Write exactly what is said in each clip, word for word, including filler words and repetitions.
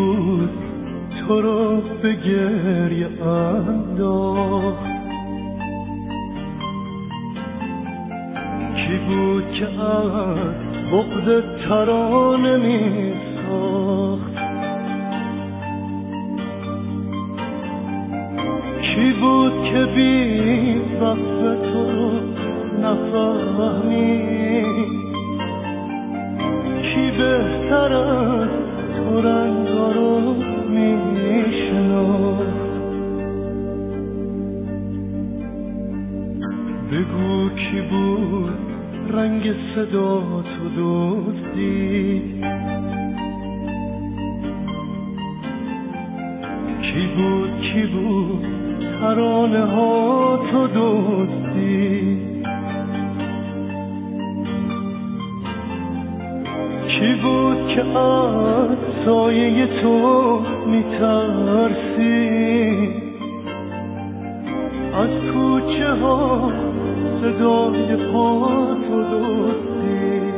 بود تو رو به گریه انداخت؟ کی بود که از بغض ترانه می ساخت؟ کی بود که بی وقت تو رو نفهمید؟ کی بهتر از تو رنگا رو میشناخت؟ بگو کی بود رنگ صدا تو دزدید؟ کی بود کی بود ترانه ها تو دزدید؟ کی بود که از سایه تو میترسی؟ از کوچه ها صدای پا تو دزدید؟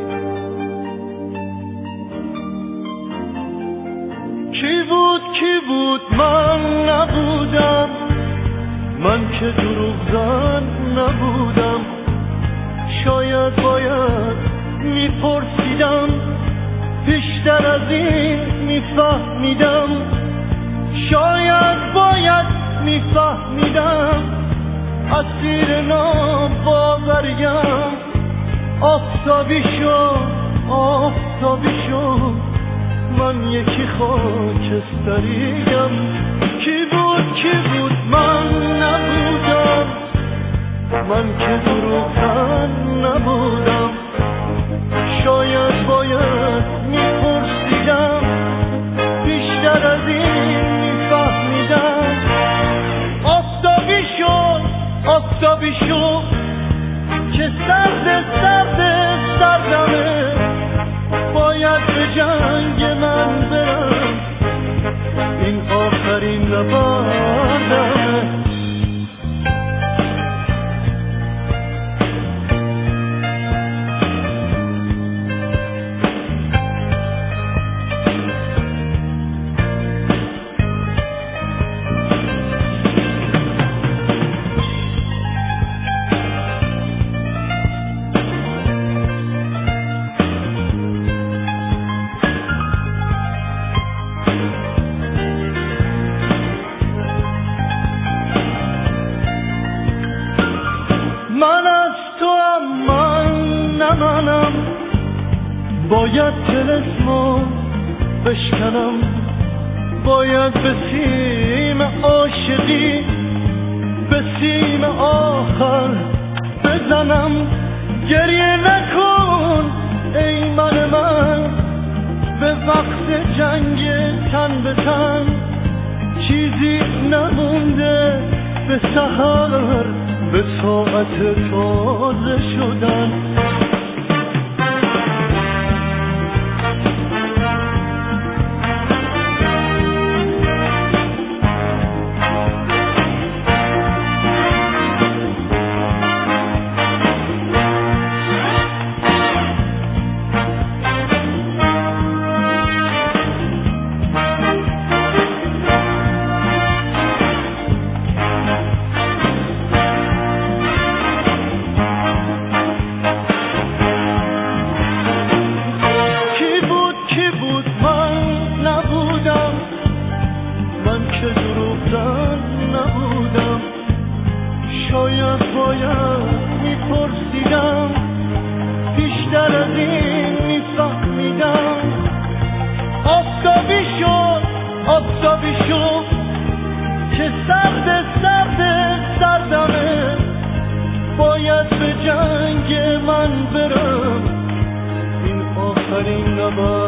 کی بود کی بود من نبودم، من که دروغ زن نبودم. شاید باید میپرسیدم، بیشتر از این میفهمیدم. شاید باید میفهمیدم، اسیر ناباوریم. آفتابی شد آفتابی شد، من یکی خاکستریم. کی بود کی بود من نبودم، من که دروغ نبودم. شاید باید میپرسیدم، بیشتر از این میفهمیدم. آفتابی شد آفتابی شد که سرد سرد سردمه. باید به جنگ من برم، این آخرین نبردمه. من از تو هم من نمانم، باید طلسمو بشکنم. باید به سیم عاشقی به سیم آخر بزنم. گریه نکن ای من من، به وقت جنگ تن به تن. چیزی نمونده به سحر، به ساعت تازه شدن. نبودم. شاید باید میپرسیدم، بیشتر از این میفهمیدم. آفتابی شد آفتابی شد که سرد سرد سردمه. باید به جنگ من برم، این آخرین نبرد.